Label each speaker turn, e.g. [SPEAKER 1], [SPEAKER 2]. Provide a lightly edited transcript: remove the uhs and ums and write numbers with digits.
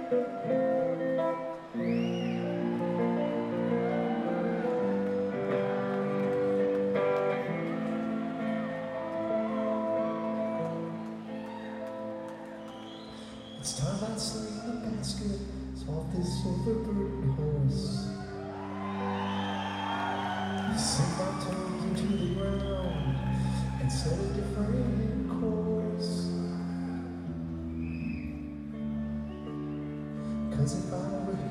[SPEAKER 1] It's time I'd slay the basket, swap this overburdened horse. Sink my toes into the ground and set a different course. 'Cause if I were